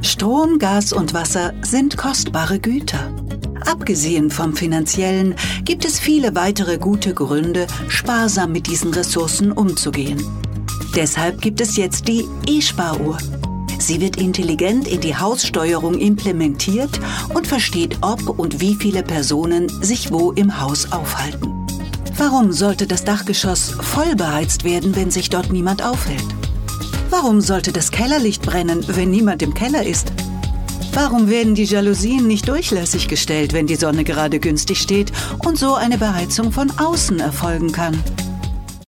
Strom, Gas und Wasser sind kostbare Güter. Abgesehen vom Finanziellen gibt es viele weitere gute Gründe, sparsam mit diesen Ressourcen umzugehen. Deshalb gibt es jetzt die E-Sparuhr. Sie wird intelligent in die Haussteuerung implementiert und versteht, ob und wie viele Personen sich wo im Haus aufhalten. Warum sollte das Dachgeschoss voll beheizt werden, wenn sich dort niemand aufhält? Warum sollte das Kellerlicht brennen, wenn niemand im Keller ist? Warum werden die Jalousien nicht durchlässig gestellt, wenn die Sonne gerade günstig steht und so eine Beheizung von außen erfolgen kann?